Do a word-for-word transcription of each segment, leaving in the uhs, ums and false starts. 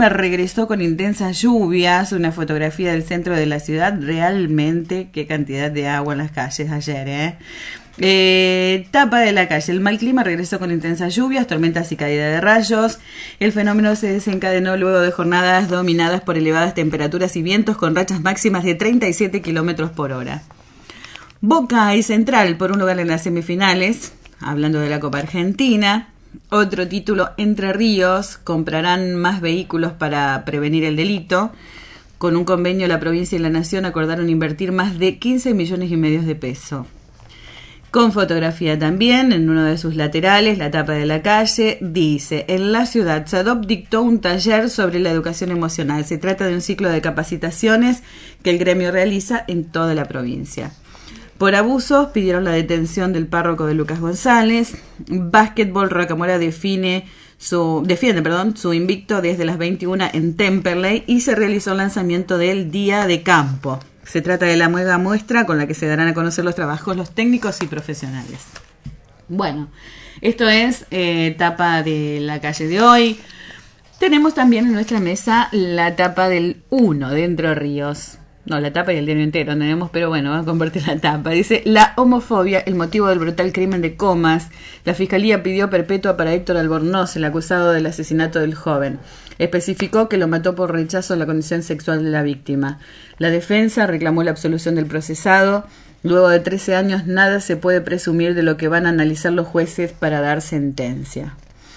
regresó con intensas lluvias, una fotografía del centro de la ciudad, realmente qué cantidad de agua en las calles ayer, ¿eh? Eh, tapa de la calle, el mal clima regresó con intensas lluvias, tormentas y caída de rayos. El fenómeno se desencadenó luego de jornadas dominadas por elevadas temperaturas y vientos con rachas máximas de treinta y siete kilómetros por hora. Boca y Central por un lugar en las semifinales, hablando de la Copa Argentina. Otro título, Entre Ríos, comprarán más vehículos para prevenir el delito. Con un convenio la provincia y la nación acordaron invertir más de quince millones y medio de pesos. Con fotografía también, en uno de sus laterales, la tapa de la calle, dice, en la ciudad SADOP dictó un taller sobre la educación emocional. Se trata de un ciclo de capacitaciones que el gremio realiza en toda la provincia. Por abusos pidieron la detención del párroco de Lucas González. Básquetbol, Rocamora define su, defiende perdón, su invicto desde las veintiuna en Temperley y se realizó el lanzamiento del Día de Campo. Se trata de la mega muestra con la que se darán a conocer los trabajos, los técnicos y profesionales. Bueno, esto es eh, tapa de la calle de hoy. Tenemos también en nuestra mesa la tapa del uno de Entre Ríos. No, la tapa y el diario entero tenemos, pero bueno, vamos a compartir la tapa. Dice, la homofobia, el motivo del brutal crimen de Comas. La fiscalía pidió perpetua para Héctor Albornoz, el acusado del asesinato del joven. Especificó que lo mató por rechazo a la condición sexual de la víctima. La defensa reclamó la absolución del procesado. Luego de trece años, nada se puede presumir de lo que van a analizar los jueces para dar sentencia.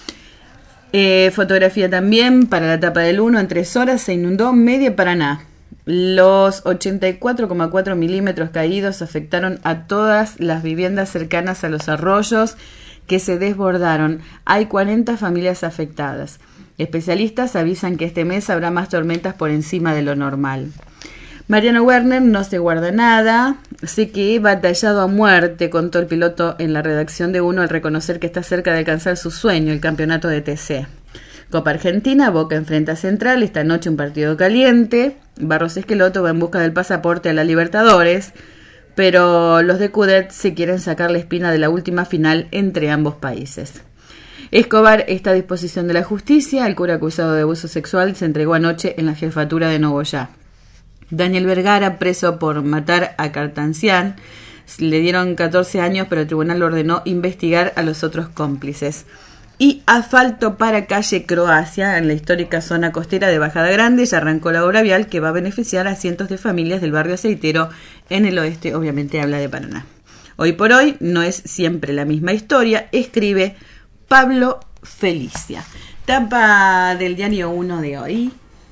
Eh, fotografía también para la tapa del uno. En tres horas se inundó media Paraná. Los ochenta y cuatro coma cuatro milímetros caídos afectaron a todas las viviendas cercanas a los arroyos que se desbordaron. Hay cuarenta familias afectadas. Especialistas avisan que este mes habrá más tormentas por encima de lo normal. Mariano Werner no se guarda nada. Sé que he batallado a muerte, contó el piloto en la redacción de Uno al reconocer que está cerca de alcanzar su sueño, el campeonato de T C. Copa Argentina, Boca enfrenta a Central, esta noche un partido caliente. Barros Esqueloto va en busca del pasaporte a la Libertadores, pero los de Cudet se quieren sacar la espina de la última final entre ambos países. Escobar está a disposición de la justicia. El cura acusado de abuso sexual se entregó anoche en la jefatura de Nogoyá. Daniel Vergara, preso por matar a Cartancián, le dieron catorce años, pero el tribunal ordenó investigar a los otros cómplices. Y asfalto para calle Croacia, en la histórica zona costera de Bajada Grande, ya arrancó la obra vial que va a beneficiar a cientos de familias del barrio aceitero en el oeste, obviamente habla de Paraná. Hoy por hoy no es siempre la misma historia, escribe Pablo Felicia. Tapa del diario Uno de hoy.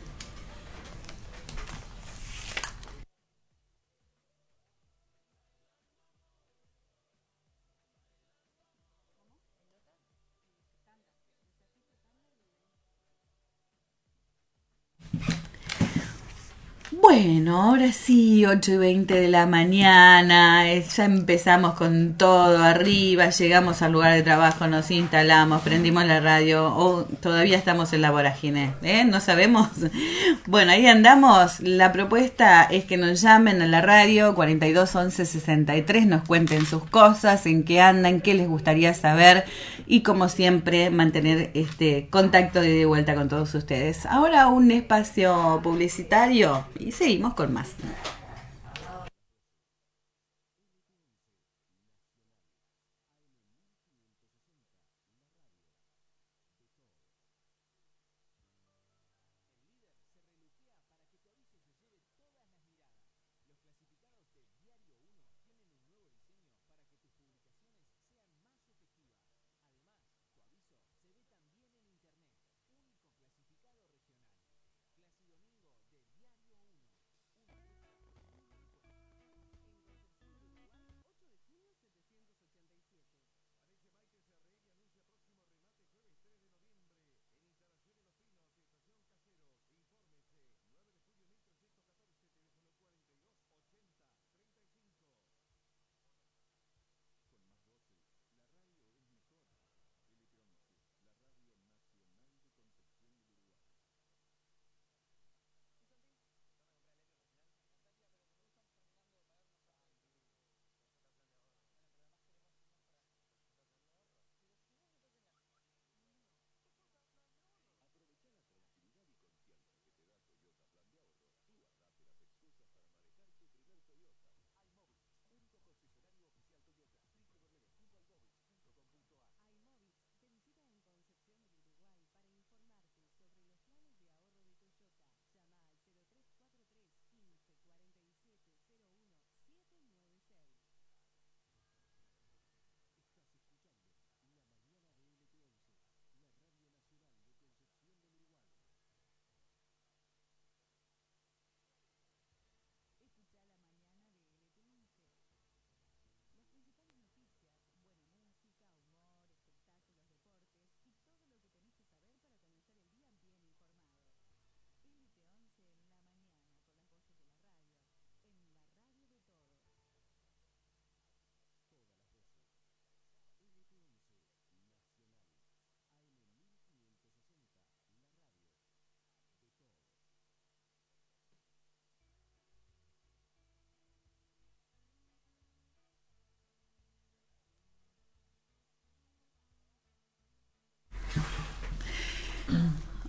Bueno, ahora sí, ocho y veinte de la mañana, eh, ya empezamos con todo arriba, llegamos al lugar de trabajo, nos instalamos, prendimos la radio, o todavía estamos en la vorágine, ¿eh? No sabemos. Bueno, ahí andamos. La propuesta es que nos llamen a la radio cuarenta y dos once sesenta y tres, nos cuenten sus cosas, en qué andan, qué les gustaría saber y como siempre mantener este contacto de, de vuelta con todos ustedes. Ahora un espacio publicitario y seguimos con más.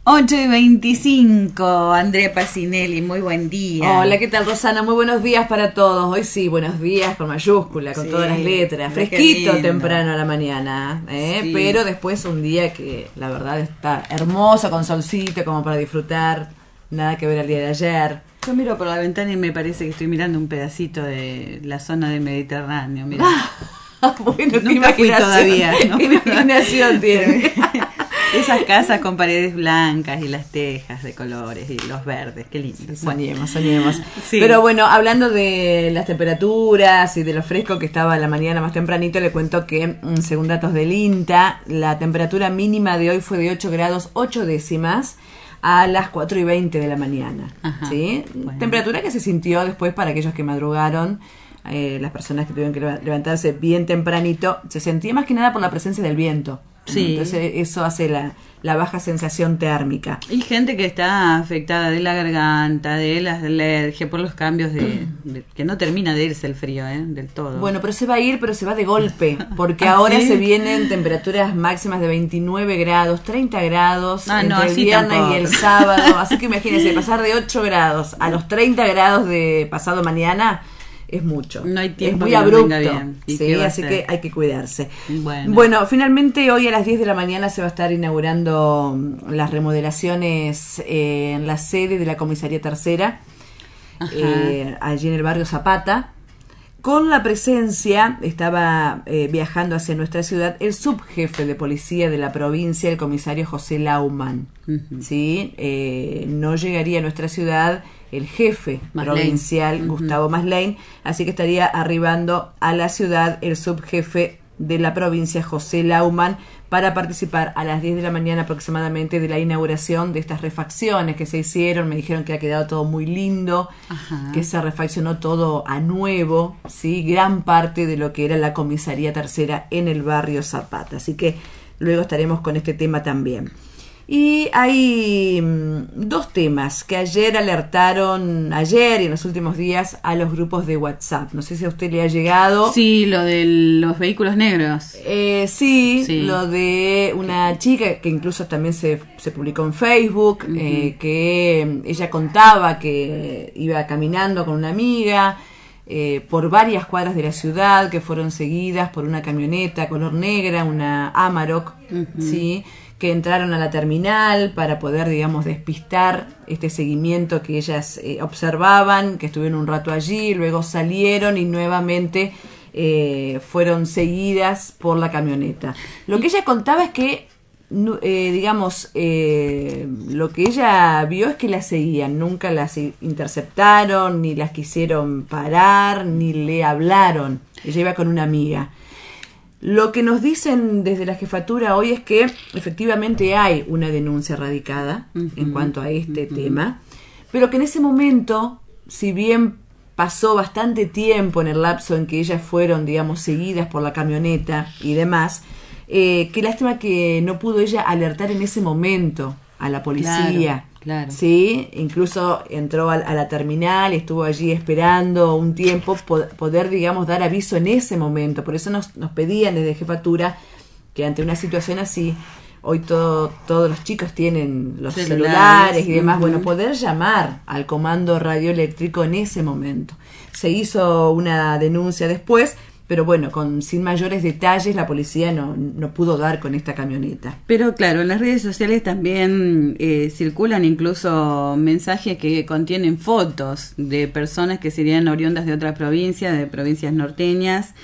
ocho y veinticinco, Andrea Pacinelli, muy buen día. Hola, ¿qué tal, Rosana? Muy buenos días para todos. Hoy sí, buenos días con mayúscula, con sí, todas las letras. Fresquito temprano a la mañana, ¿eh? Sí. Pero después un día que la verdad está hermoso, con solcito, como para disfrutar. Nada que ver al día de ayer. Yo miro por la ventana y me parece que estoy mirando un pedacito de la zona del Mediterráneo. Mira. Bueno, nunca fui todavía. No ¿Qué imaginación tiene? Esas casas con paredes blancas y las tejas de colores y los verdes, qué lindo. Sí, soñemos, soñemos. Sí. Pero bueno, hablando de las temperaturas y de lo fresco que estaba la mañana más tempranito, le cuento que, según datos del INTA, la temperatura mínima de hoy fue de ocho grados ocho décimas a las cuatro y veinte de la mañana. Ajá, ¿sí? Bueno. Temperatura que se sintió después para aquellos que madrugaron. Eh, las personas que tuvieron que levantarse bien tempranito, se sentía más que nada por la presencia del viento. Sí. Entonces eso hace la, la baja sensación térmica. Y gente que está afectada de la garganta, de la alergia, por los cambios de, de que no termina de irse el frío, ¿eh? Del todo. Bueno, pero se va a ir, pero se va de golpe, porque ¿Ah, ahora sí? se vienen temperaturas máximas de veintinueve grados, treinta grados ah, entre no, el viernes tampoco. y el sábado. Así que imagínense, pasar de ocho grados a los treinta grados de pasado mañana es mucho, no hay tiempo, es muy abrupto, sí, así que hay que cuidarse. Bueno. bueno, finalmente hoy a las diez de la mañana se va a estar inaugurando las remodelaciones eh, en la sede de la Comisaría Tercera, eh, allí en el barrio Zapata, con la presencia, estaba eh, viajando hacia nuestra ciudad, el subjefe de policía de la provincia, el comisario José Lauman. Uh-huh. ¿Sí? Eh, no llegaría a nuestra ciudad el jefe Maslein. provincial, uh-huh. Gustavo Maslein, así que estaría arribando a la ciudad el subjefe de la provincia, José Lauman, para participar a las diez de la mañana aproximadamente de la inauguración de estas refacciones que se hicieron. Me dijeron que ha quedado todo muy lindo, Ajá. que se refaccionó todo a nuevo, ¿sí? Gran parte de lo que era la comisaría tercera en el barrio Zapata, así que luego estaremos con este tema también. Y hay mmm, dos temas que ayer alertaron, ayer y en los últimos días, a los grupos de WhatsApp. No sé si a usted le ha llegado. Sí, lo de los vehículos negros. Eh, sí, sí, lo de una chica que incluso también se, se publicó en Facebook, uh-huh. eh, que ella contaba que iba caminando con una amiga eh, por varias cuadras de la ciudad, que fueron seguidas por una camioneta color negra, una Amarok, uh-huh. sí, que entraron a la terminal para poder, digamos, despistar este seguimiento que ellas eh, observaban, que estuvieron un rato allí, luego salieron y nuevamente eh, fueron seguidas por la camioneta. Lo que ella contaba es que, eh, digamos, eh, lo que ella vio es que las seguían, nunca las interceptaron, ni las quisieron parar, ni le hablaron. Ella iba con una amiga. Lo que nos dicen desde la jefatura hoy es que efectivamente hay una denuncia radicada uh-huh. en cuanto a este uh-huh. tema, pero que en ese momento, si bien pasó bastante tiempo en el lapso en que ellas fueron, digamos, seguidas por la camioneta y demás, eh, qué lástima que no pudo ella alertar en ese momento a la policía. Claro. Claro. Sí, incluso entró a, a la terminal, estuvo allí esperando un tiempo po- poder, digamos, dar aviso en ese momento. Por eso nos, nos pedían desde jefatura que ante una situación así, hoy todo, todos los chicos tienen los celulares, celulares y demás, uh-huh. bueno, poder llamar al comando radioeléctrico en ese momento. Se hizo una denuncia después, pero bueno, con sin mayores detalles la policía no, no pudo dar con esta camioneta. Pero claro, en las redes sociales también eh, circulan incluso mensajes que contienen fotos de personas que serían oriundas de otras provincias, de provincias norteñas.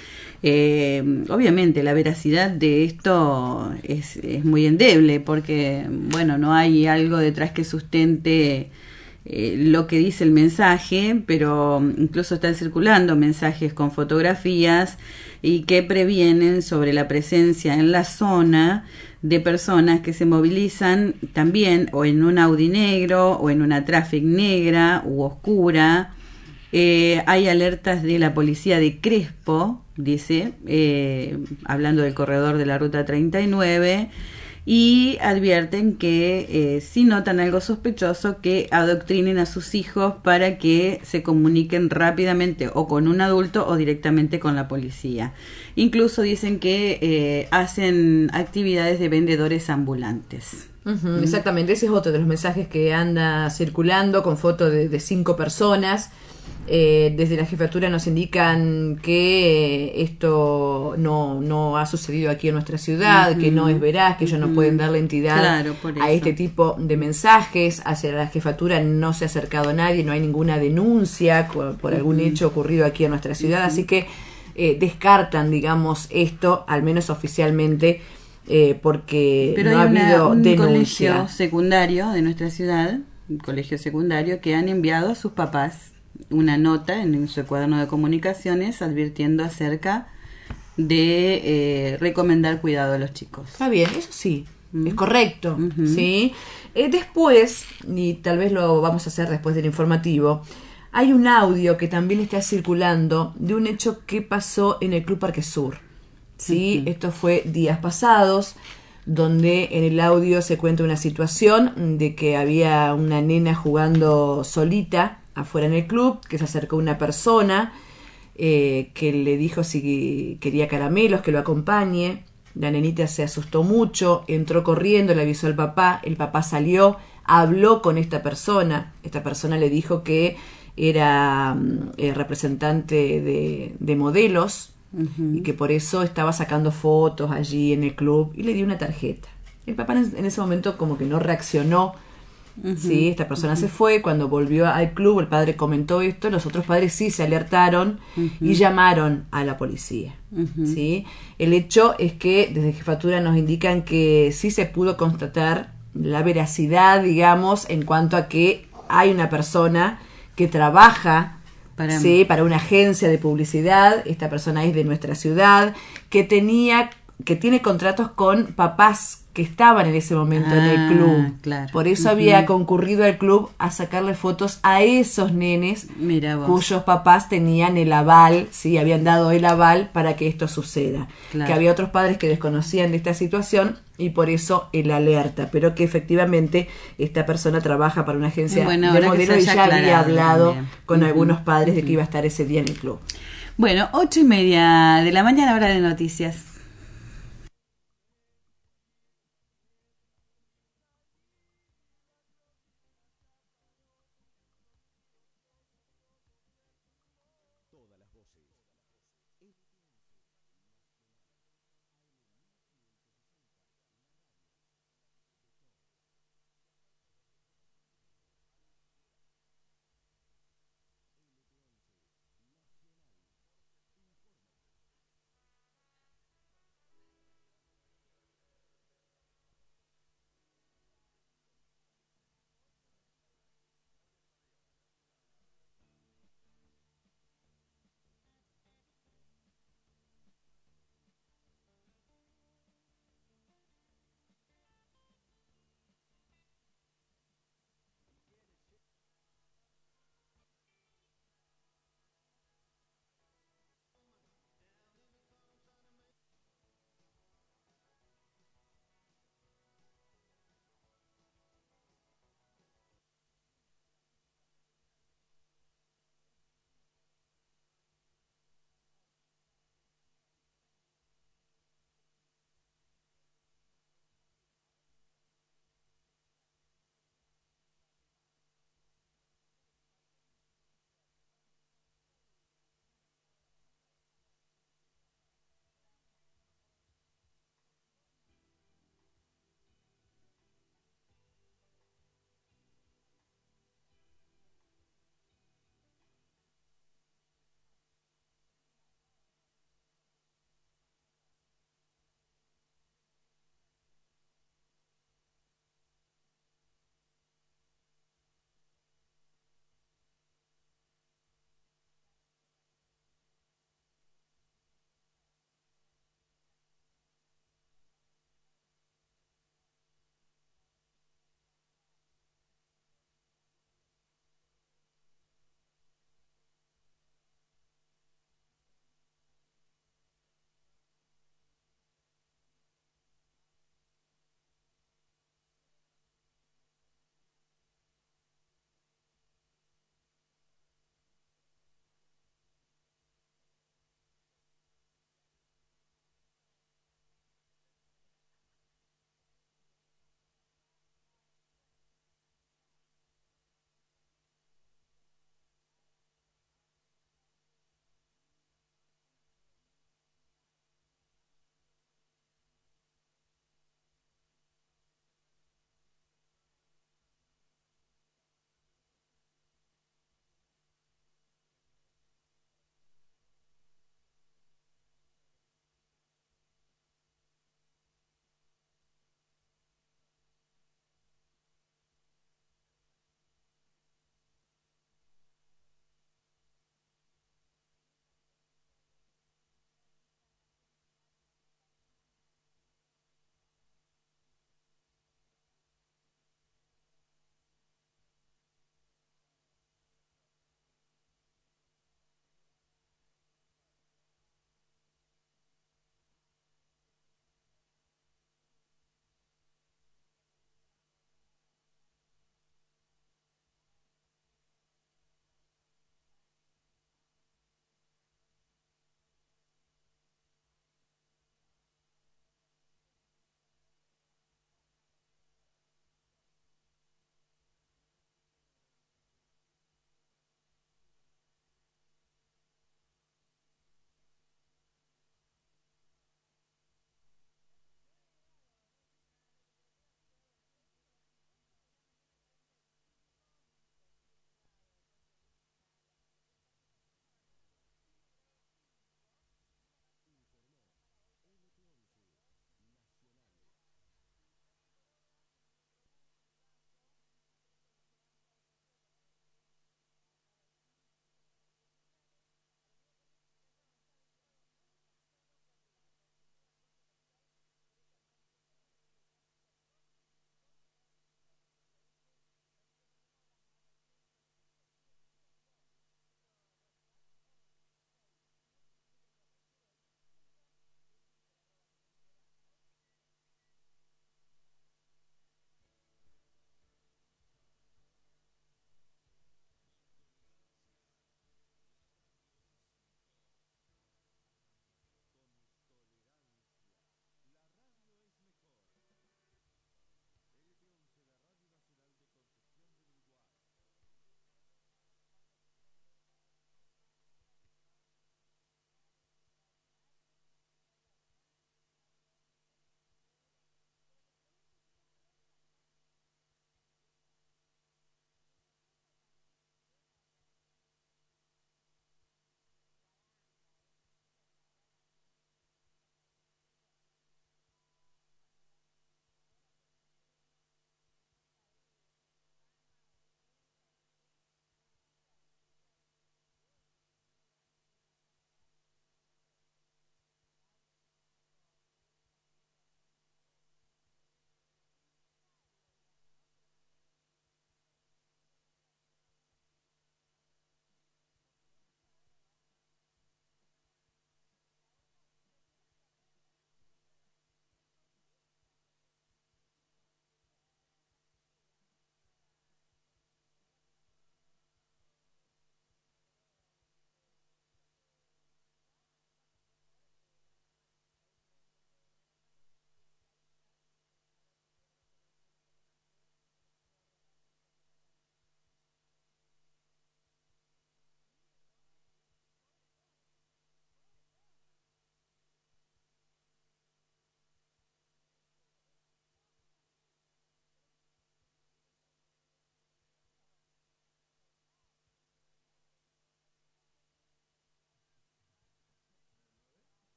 Eh, obviamente la veracidad de esto es, es muy endeble porque, bueno, no hay algo detrás que sustente Eh, lo que dice el mensaje, pero incluso están circulando mensajes con fotografías y que previenen sobre la presencia en la zona de personas que se movilizan también o en un Audi negro o en una Traffic negra u oscura. Eh, hay alertas de la policía de Crespo, dice, eh, hablando del corredor de la ruta treinta y nueve, y advierten que eh, si notan algo sospechoso, que adoctrinen a sus hijos para que se comuniquen rápidamente o con un adulto o directamente con la policía. Incluso dicen que eh, hacen actividades de vendedores ambulantes. Uh-huh, ¿Mm? Exactamente, ese es otro de los mensajes que anda circulando con fotos de, de cinco personas. Eh, desde la jefatura nos indican que esto no, no ha sucedido aquí en nuestra ciudad, uh-huh, que no es veraz, que uh-huh, ellos no pueden darle entidad claro, a este tipo de mensajes. Hacia la jefatura no se ha acercado nadie, no hay ninguna denuncia por, por uh-huh, algún hecho ocurrido aquí en nuestra ciudad, uh-huh, así que eh, descartan, digamos, esto, al menos oficialmente, eh, porque Pero no hay ha una, habido un denuncia. colegio secundario de nuestra ciudad, un colegio secundario, que han enviado a sus papás una nota en su cuaderno de comunicaciones advirtiendo acerca de eh, recomendar cuidado a los chicos. Está bien, eso sí, ¿Mm? Es correcto, uh-huh, ¿sí? Eh, después, y tal vez lo vamos a hacer después del informativo, hay un audio que también está circulando de un hecho que pasó en el Club Parque Sur, ¿sí? Uh-huh. Esto fue días pasados, donde en el audio se cuenta una situación de que había una nena jugando solita afuera en el club, que se acercó una persona eh, que le dijo si quería caramelos, que lo acompañe. La nenita se asustó mucho, entró corriendo, le avisó al papá, el papá salió, habló con esta persona, esta persona le dijo que era eh, representante de, de modelos, uh-huh, y que por eso estaba sacando fotos allí en el club, y le dio una tarjeta. El papá en ese momento como que no reaccionó. Uh-huh, sí, esta persona uh-huh, se fue. Cuando volvió al club, el padre comentó esto, los otros padres sí se alertaron, uh-huh, y llamaron a la policía. Uh-huh. ¿Sí? El hecho es que desde jefatura nos indican que sí se pudo constatar la veracidad, digamos, en cuanto a que hay una persona que trabaja para, ¿sí? para una agencia de publicidad. Esta persona es de nuestra ciudad, que tenía que tiene contratos con papás que estaban en ese momento ah, en el club. Claro. Por eso uh-huh, había concurrido al club a sacarle fotos a esos nenes cuyos papás tenían el aval, sí, habían dado el aval para que esto suceda. Claro. Que había otros padres que desconocían de esta situación y por eso el alerta, pero que efectivamente esta persona trabaja para una agencia bueno, de modelos y ya había hablado también con uh-huh, algunos padres uh-huh, de que iba a estar ese día en el club. Bueno, ocho y media de la mañana, hora de noticias.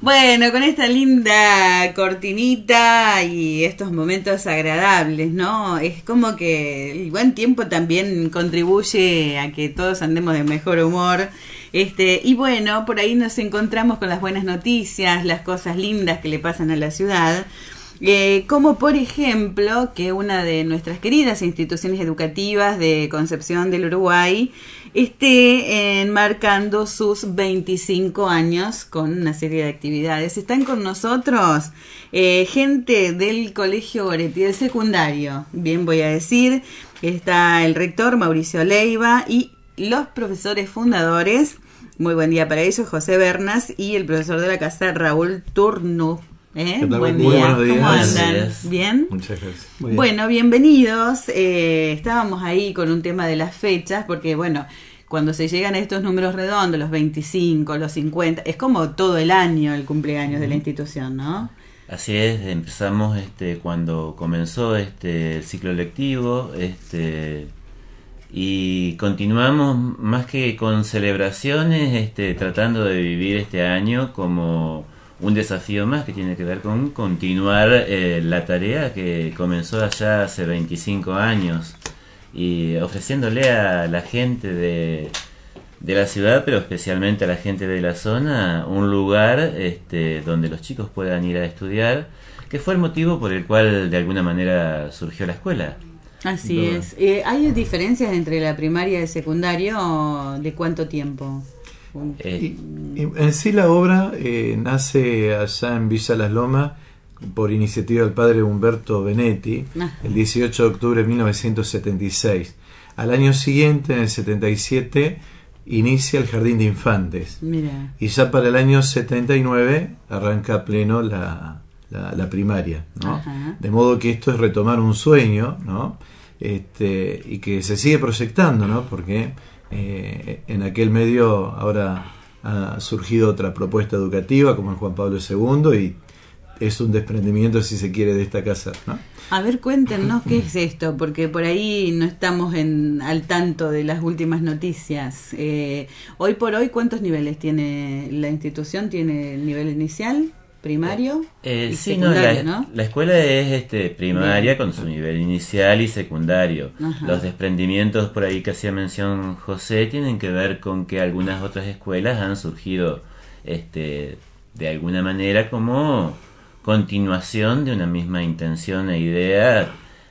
Bueno, con esta linda cortinita y estos momentos agradables, ¿no? Es como que el buen tiempo también contribuye a que todos andemos de mejor humor. Este, y bueno, por ahí nos encontramos con las buenas noticias, las cosas lindas que le pasan a la ciudad. Eh, como por ejemplo que una de nuestras queridas instituciones educativas de Concepción del Uruguay esté enmarcando sus veinticinco años con una serie de actividades. Están con nosotros eh, gente del Colegio Goretti, del secundario, bien voy a decir. Está el rector Mauricio Leiva y los profesores fundadores, muy buen día para ellos, José Bernas, y el profesor de la casa Raúl Turnu. ¿Eh? ¿Qué tal? Buen Muy día. buenos días. ¿Cómo andan? Gracias. ¿Bien? Muchas gracias. Muy bien. Bueno, bienvenidos. Eh, estábamos ahí con un tema de las fechas, porque bueno, cuando se llegan a estos números redondos, los veinticinco, los cincuenta, es como todo el año el cumpleaños de la institución, ¿no? Así es, empezamos este cuando comenzó este el ciclo lectivo, este y continuamos más que con celebraciones, este tratando de vivir este año como un desafío más que tiene que ver con continuar eh, la tarea que comenzó allá hace veinticinco años y ofreciéndole a la gente de, de la ciudad, pero especialmente a la gente de la zona, un lugar este, donde los chicos puedan ir a estudiar, que fue el motivo por el cual de alguna manera surgió la escuela. Así Verdad. es. Eh, ¿Hay diferencias entre la primaria y el secundario? ¿De cuánto tiempo? Eh, Y, y en sí la obra eh, nace allá en Villa Las Lomas por iniciativa del padre Humberto Benetti, Ah. el dieciocho de octubre de mil novecientos setenta y seis. Al año siguiente, en el setenta y siete, inicia el Jardín de Infantes. Mira. Y ya para el año setenta y nueve arranca a pleno la, la, la primaria, ¿no? Ajá. De modo que esto es retomar un sueño, ¿no? Este, y que se sigue proyectando, ¿no? Porque eh, en aquel medio ahora ha surgido otra propuesta educativa como el Juan Pablo segundo y es un desprendimiento, si se quiere, de esta casa, ¿no? A ver, cuéntenos qué es esto, porque por ahí no estamos en, al tanto de las últimas noticias. Eh, hoy por hoy, ¿cuántos niveles tiene la institución? ¿Tiene el nivel inicial, primario Eh, y sí, no, secundario, la, no? la escuela es este primaria Bien. con su nivel inicial y secundario. Ajá. Los desprendimientos por ahí que hacía mención José tienen que ver con que algunas otras escuelas han surgido este de alguna manera como continuación de una misma intención e idea,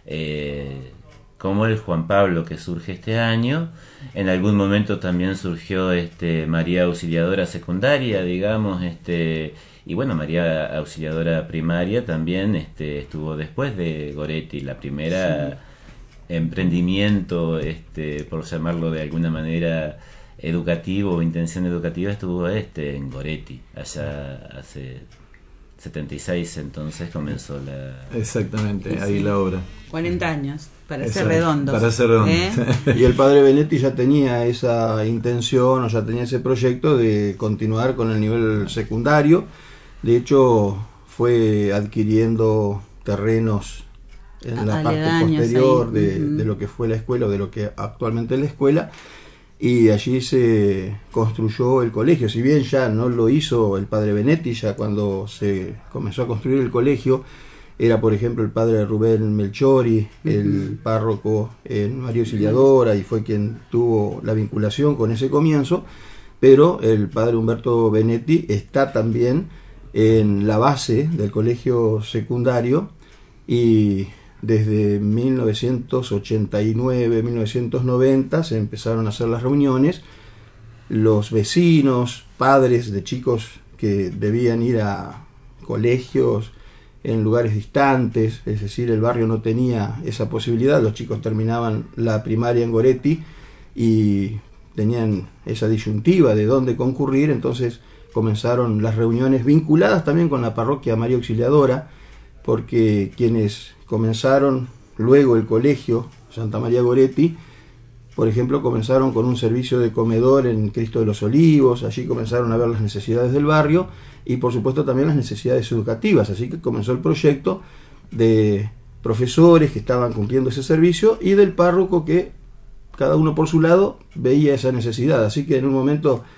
eh, como el Juan Pablo que surge este año. En algún momento también surgió este María Auxiliadora Secundaria, digamos, este y bueno, María Auxiliadora Primaria también este estuvo después de Goretti, la primera sí. emprendimiento, este por llamarlo de alguna manera educativo o intención educativa, estuvo este en Goretti, allá hace setenta y seis, entonces comenzó la... Exactamente, Sí, ahí sí. la obra. cuarenta años, para Exacto, ser redondos. Para ser redondos. ¿Eh? Y el padre Benetti ya tenía esa intención o ya tenía ese proyecto de continuar con el nivel secundario. De hecho, fue adquiriendo terrenos en la parte Aledaños posterior ahí. de, Ujú. de lo que fue la escuela o de lo que actualmente es la escuela. Y allí se construyó el colegio. Si bien ya no lo hizo el padre Benetti, ya cuando se comenzó a construir el colegio, era por ejemplo el padre Rubén Melchori, el párroco en María Auxiliadora, y fue quien tuvo la vinculación con ese comienzo, pero el padre Humberto Benetti está también en la base del colegio secundario y desde mil novecientos ochenta y nueve, mil novecientos noventa se empezaron a hacer las reuniones. Los vecinos, padres de chicos que debían ir a colegios en lugares distantes, es decir, el barrio no tenía esa posibilidad, los chicos terminaban la primaria en Goretti y tenían esa disyuntiva de dónde concurrir, entonces comenzaron las reuniones vinculadas también con la parroquia María Auxiliadora, porque quienes comenzaron luego el colegio Santa María Goretti, por ejemplo, comenzaron con un servicio de comedor en Cristo de los Olivos, allí comenzaron a ver las necesidades del barrio y por supuesto también las necesidades educativas, así que comenzó el proyecto de profesores que estaban cumpliendo ese servicio y del párroco que cada uno por su lado veía esa necesidad, así que en un momento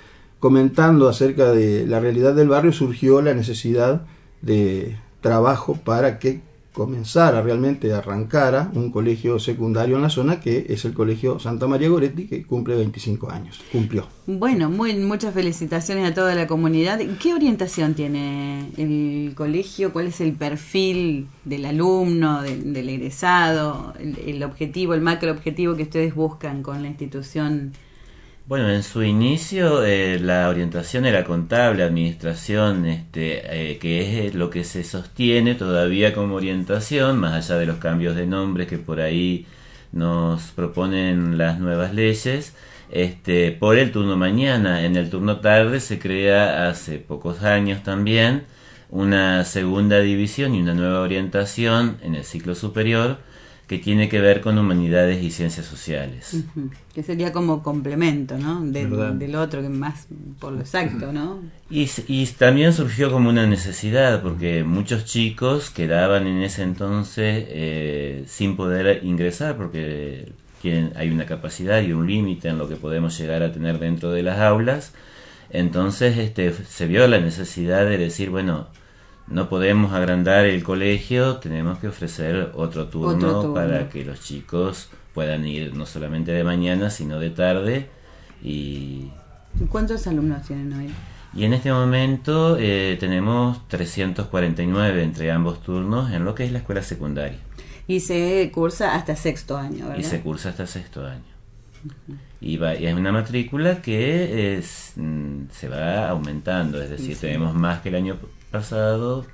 comentando acerca de la realidad del barrio, surgió la necesidad de trabajo para que comenzara realmente, arrancara un colegio secundario en la zona, que es el Colegio Santa María Goretti, que cumple veinticinco años, cumplió. Bueno, muy, muchas felicitaciones a toda la comunidad. ¿Qué orientación tiene el colegio? ¿Cuál es el perfil del alumno, de, del egresado, el, el objetivo, el macro objetivo que ustedes buscan con la institución? Bueno, en su inicio eh, la orientación era contable, administración, este, eh, que es lo que se sostiene todavía como orientación, más allá de los cambios de nombres que por ahí nos proponen las nuevas leyes. Este, por el turno mañana, en el turno tarde se crea hace pocos años también una segunda división y una nueva orientación en el ciclo superior, que tiene que ver con humanidades y ciencias sociales. Uh-huh. Que sería como complemento, ¿no? De, del otro, que más por lo exacto, ¿no? Y, y también surgió como una necesidad, porque muchos chicos quedaban en ese entonces eh, sin poder ingresar, porque tienen, hay una capacidad y un límite en lo que podemos llegar a tener dentro de las aulas. Entonces este, se vio la necesidad de decir, bueno, no podemos agrandar el colegio, tenemos que ofrecer otro turno, otro turno para que los chicos puedan ir no solamente de mañana, sino de tarde. Y ¿cuántos alumnos tienen hoy? Y en este momento eh, tenemos trescientos cuarenta y nueve entre ambos turnos en lo que es la escuela secundaria. Y se cursa hasta sexto año, ¿verdad? Y se cursa hasta sexto año. Uh-huh. Y, va, y es una matrícula que es, mm, se va aumentando, es decir, sí, sí. tenemos más que el año pasado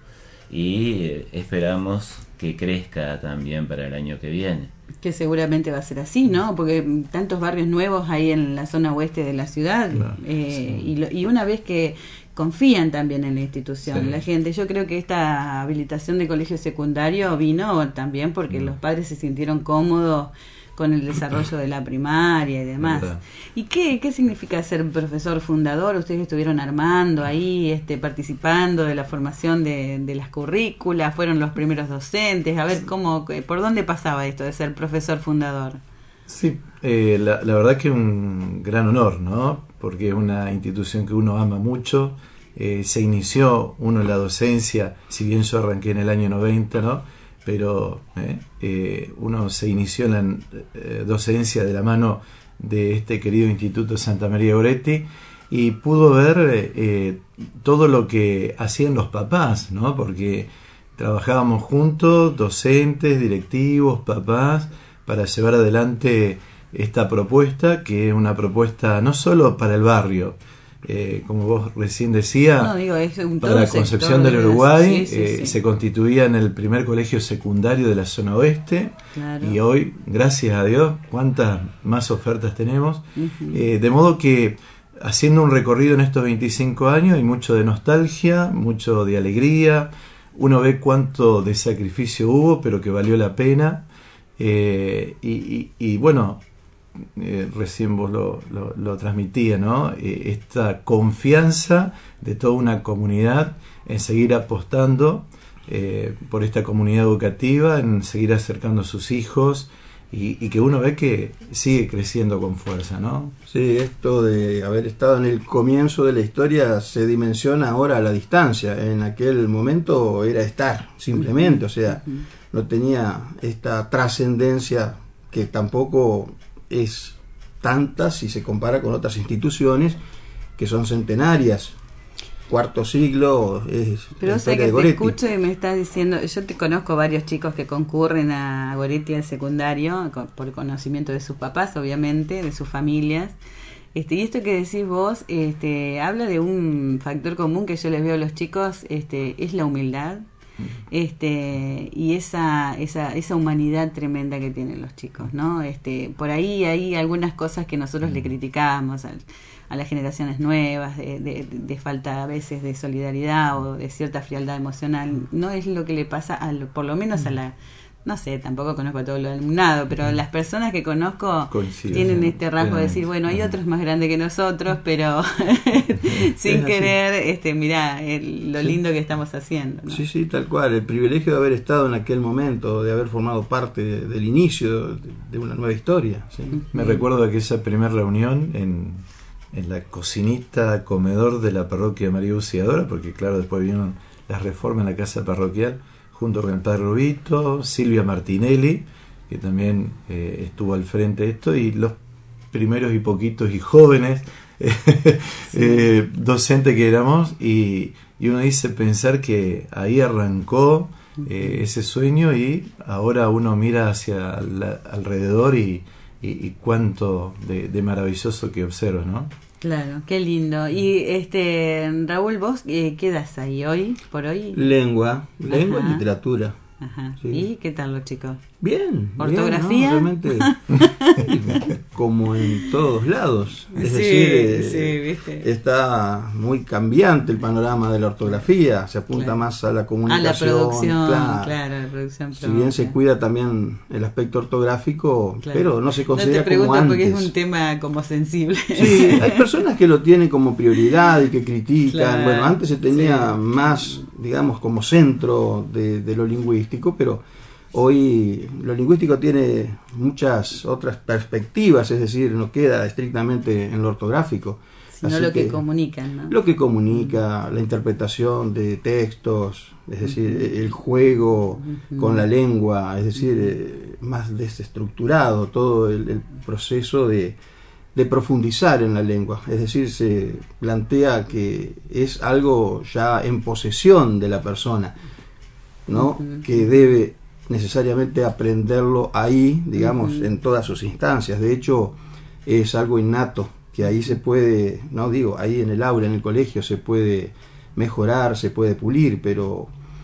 y eh, esperamos que crezca también para el año que viene. Que seguramente va a ser así, ¿no? Porque tantos barrios nuevos hay en la zona oeste de la ciudad, claro, eh, sí. y, lo, y una vez que confían también en la institución, sí. la gente, yo creo que esta habilitación de colegio secundario vino también porque mm. los padres se sintieron cómodos con el desarrollo de la primaria y demás. ¿Verdad? ¿Y qué, qué significa ser profesor fundador? Ustedes estuvieron armando ahí, este, participando de la formación de, de las currículas, fueron los primeros docentes. A ver, cómo, ¿por dónde pasaba esto de ser profesor fundador? Sí, eh, la, la verdad que es un gran honor, ¿no? Porque es una institución que uno ama mucho. Eh, se inició uno en la docencia, si bien yo arranqué en el año noventa, ¿no? Pero eh, eh, uno se inició en la eh, docencia de la mano de este querido Instituto Santa María Goretti y pudo ver eh, todo lo que hacían los papás, ¿no? Porque trabajábamos juntos, docentes, directivos, papás, para llevar adelante esta propuesta, que es una propuesta no solo para el barrio, Eh, como vos recién decías, no, digo, es un para Concepción del Uruguay, sí, sí, eh, sí. se constituía en el primer colegio secundario de la zona oeste, claro. Y hoy, gracias a Dios, cuántas más ofertas tenemos, uh-huh. eh, de modo que haciendo un recorrido en estos veinticinco años hay mucho de nostalgia, mucho de alegría, uno ve cuánto de sacrificio hubo, pero que valió la pena, eh, y, y, y bueno, Eh, recién vos lo, lo, lo transmitía, ¿no? Eh, esta confianza de toda una comunidad en seguir apostando eh, por esta comunidad educativa, en seguir acercando a sus hijos y, y que uno ve que sigue creciendo con fuerza, ¿no? Sí, esto de haber estado en el comienzo de la historia se dimensiona ahora a la distancia. En aquel momento era estar, simplemente, o sea, no tenía esta trascendencia que tampoco es tanta si se compara con otras instituciones que son centenarias. Cuarto siglo es pero sé que te escucho y me estás diciendo, yo te conozco varios chicos que concurren a Goretti al secundario por conocimiento de sus papás, obviamente, de sus familias, este, y esto que decís vos este, habla de un factor común que yo les veo a los chicos, este, es la humildad. Este, y esa, esa, esa humanidad tremenda que tienen los chicos, ¿no? Este, por ahí hay algunas cosas que nosotros le criticábamos a, a las generaciones nuevas, de, de, de falta a veces de solidaridad o de cierta frialdad emocional. No es lo que le pasa, a, por lo menos a la... No sé, tampoco conozco a todo el alumnado, pero las personas que conozco Coincido, tienen sí, este rasgo de decir, bueno, hay otros más grandes que nosotros, pero sin querer, este, mirá, el, lo sí. lindo que estamos haciendo, ¿no? Sí, sí, tal cual, el privilegio de haber estado en aquel momento, de haber formado parte de, del inicio de, de una nueva historia. ¿Sí? Me recuerdo de aquella primera reunión en, en la cocinita, comedor de la parroquia María Auxiliadora, porque claro, después vinieron las reformas en la casa parroquial, junto con el padre Rubito, Silvia Martinelli, que también eh, estuvo al frente de esto, y los primeros y poquitos y jóvenes eh, docentes que éramos, y, y uno dice pensar que ahí arrancó eh, ese sueño, y ahora uno mira hacia la, alrededor y, y, y cuánto de, de maravilloso que observa, ¿no? Claro, qué lindo. Y este Raúl, vos eh, ¿qué das ahí hoy, por hoy? Lengua, lengua Ajá. y literatura. Ajá. Sí. ¿Y qué tal los chicos? Bien. ¿Ortografía? Bien, ¿no? Realmente, como en todos lados. Es Sí, decir, eh, sí, ¿viste? está muy cambiante el panorama de la ortografía. Se apunta Claro. más a la A comunicación. la producción, claro, claro. la producción Si bien se propia. cuida también el aspecto ortográfico, Claro. pero no se considera no te pregunto como porque antes. es un tema como sensible. Sí, hay personas que lo tienen como prioridad y que critican. Claro, bueno, antes se tenía sí. más, digamos, como centro de, de lo lingüístico, pero hoy lo lingüístico tiene muchas otras perspectivas, es decir, no queda estrictamente en lo ortográfico. Sino Así lo que, que comunican, ¿no? Lo que comunica, la interpretación de textos, es decir, uh-huh. el juego uh-huh. con la lengua, es decir, uh-huh. eh, más desestructurado todo el, el proceso de, de profundizar en la lengua. Es decir, se plantea que es algo ya en posesión de la persona, ¿no? Uh-huh. Que debe necesariamente aprenderlo ahí, digamos, uh-huh. en todas sus instancias. De hecho, es algo innato, que ahí se puede, no digo, ahí en el aula, en el colegio se puede mejorar, se puede pulir, pero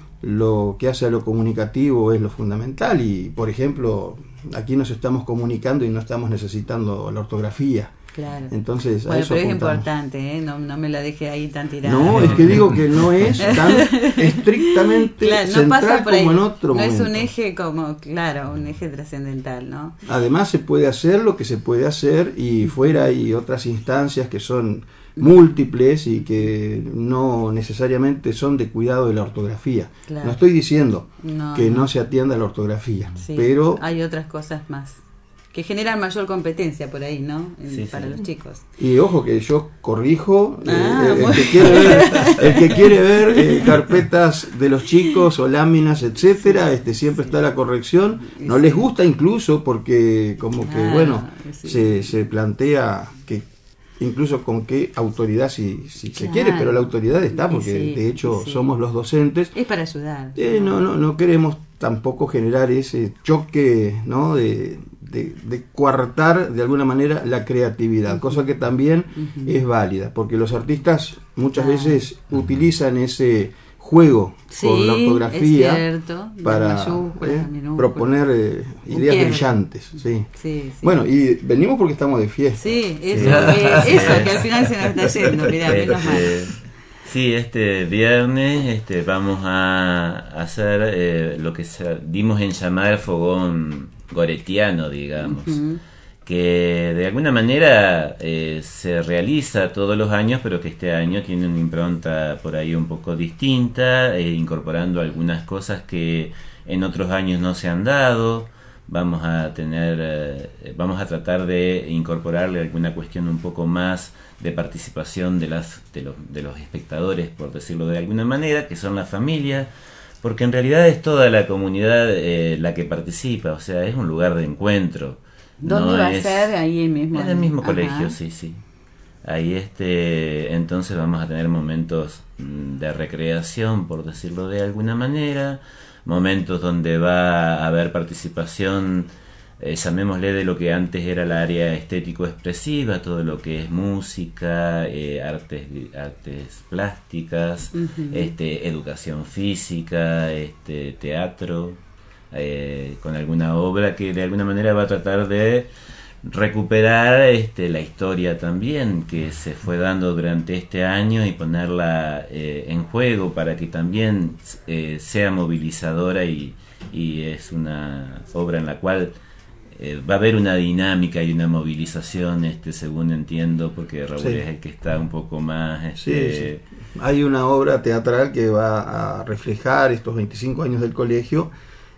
lo que hace a lo comunicativo es lo fundamental. Y, por ejemplo, aquí nos estamos comunicando y no estamos necesitando la ortografía. Claro. Entonces, bueno, a eso pero es apuntamos. importante, ¿eh? no, no me la deje ahí tan tirada. No, es que digo que no es tan estrictamente claro, no central pasa por ahí. como en otro no momento. Es un eje como, claro, un eje trascendental, ¿no? Además se puede hacer lo que se puede hacer y fuera hay otras instancias que son múltiples y que no necesariamente son de cuidado de la ortografía. Claro. No estoy diciendo no, que no. no se atienda a la ortografía, sí, pero hay otras cosas más que generan mayor competencia por ahí, ¿no? En, sí, para sí. los chicos. Y ojo que yo corrijo, ah, eh, el, el, que quiere ver, el que quiere ver eh, carpetas de los chicos o láminas, etcétera, este siempre está la corrección. No les gusta incluso porque como que, ah, bueno, sí. se, se plantea que incluso con qué autoridad si, si claro. se quiere, pero la autoridad está porque sí, de hecho sí. somos los docentes. Es para ayudar. Eh, no, no, no queremos tampoco generar ese choque, ¿no? de De, de coartar de alguna manera la creatividad, uh-huh. cosa que también uh-huh. es válida, porque los artistas muchas ah. veces uh-huh. utilizan ese juego sí, con la ortografía es cierto, para eh, proponer eh, ideas quiere. brillantes. Sí. Sí, sí. Bueno, y venimos porque estamos de fiesta. Sí, eso, sí. Eh, eso que al final se nos está yendo, mirá, menos mal. Sí, este viernes este, vamos a hacer eh, lo que dimos en llamar fogón goretiano, digamos, uh-huh. que de alguna manera eh, se realiza todos los años, pero que este año tiene una impronta por ahí un poco distinta, eh, incorporando algunas cosas que en otros años no se han dado. Vamos a tener, eh, vamos a tratar de incorporarle alguna cuestión un poco más de participación de las de los, de los espectadores, por decirlo de alguna manera, que son las familias, porque en realidad es toda la comunidad eh, la que participa, o sea, es un lugar de encuentro. ¿Dónde no va es, a ser? Ahí mismo. En el mismo Ajá. colegio, sí, sí. Ahí este, entonces vamos a tener momentos de recreación, por decirlo de alguna manera, momentos donde va a haber participación, eh, llamémosle de lo que antes era la área estético-expresiva, todo lo que es música, eh, artes, artes plásticas, uh-huh. este, educación física, este, teatro, eh, con alguna obra que de alguna manera va a tratar de recuperar este, la historia también que se fue dando durante este año y ponerla eh, en juego para que también eh, sea movilizadora y, y es una obra en la cual eh, va a haber una dinámica y una movilización, este, según entiendo, porque Raúl sí. es el que está un poco más... Este, sí, sí. Hay una obra teatral que va a reflejar estos veinticinco años del colegio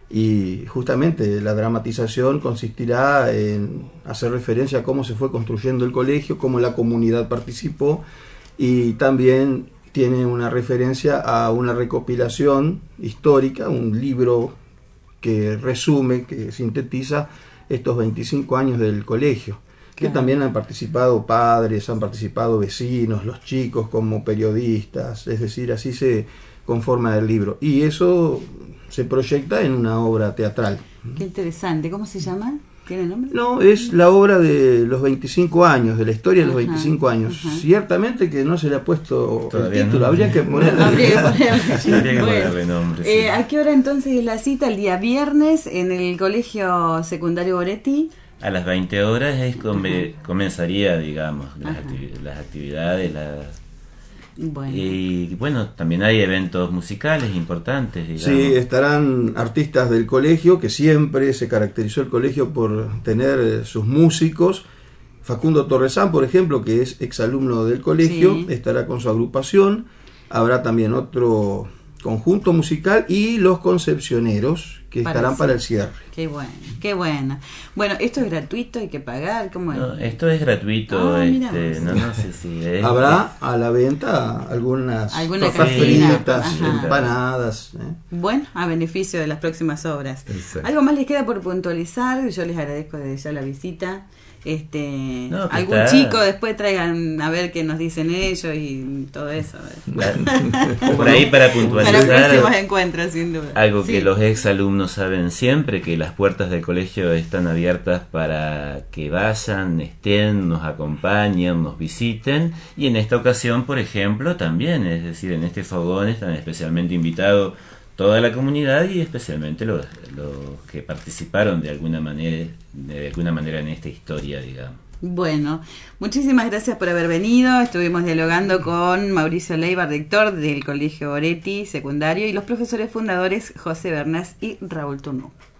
y justamente la dramatización consistirá en hacer referencia a cómo se fue construyendo el colegio, cómo la comunidad participó, y también tiene una referencia a una recopilación histórica, un libro que resume, que sintetiza estos veinticinco años del colegio, que claro. también han participado padres, han participado vecinos, los chicos como periodistas, es decir, así se conforma el libro, y eso se proyecta en una obra teatral. Qué interesante. ¿Cómo se llama? ¿Tiene nombre? No, es la obra de los veinticinco años, de la historia de los ajá, veinticinco años. Ajá. Ciertamente que no se le ha puesto Todavía el título, no. habría que ponerle, habría que ponerle, habría que ponerle nombre. Sí. Eh, ¿A qué hora entonces es la cita? El día viernes en el Colegio Secundario Goretti. A las veinte horas es come, comenzaría, digamos, las, activi las actividades, las... Bueno. Y bueno, también hay eventos musicales importantes, digamos. Sí, estarán artistas del colegio, que siempre se caracterizó el colegio por tener sus músicos. Facundo Torresán, por ejemplo, que es exalumno del colegio, sí. estará con su agrupación. Habrá también otro conjunto musical y los concepcioneros, que para estarán sí. para el cierre. Qué bueno, qué bueno. Bueno, ¿esto es gratuito? ¿Hay que pagar? ¿Cómo es? No, esto es gratuito. Ah, este, no, no sé si es, habrá a la venta algunas tortas fritas, empanadas. ¿eh? Bueno, a beneficio de las próximas obras. Exacto. ¿Algo más les queda por puntualizar? Yo les agradezco desde ya la visita. Este, no, algún está... chico después traigan a ver qué nos dicen ellos y todo eso. Por ahí para puntualizar para próximos encuentros, sin duda. Algo sí. que los exalumnos saben siempre, que las puertas del colegio están abiertas para que vayan, estén, nos acompañen, nos visiten, y en esta ocasión, por ejemplo, también, es decir, en este fogón están especialmente invitados toda la comunidad y especialmente los, los que participaron de alguna manera de alguna manera en esta historia, digamos. Bueno, muchísimas gracias por haber venido. Estuvimos dialogando con Mauricio Leiva, rector del Colegio Goretti Secundario, y los profesores fundadores José Bernás y Raúl Turnú.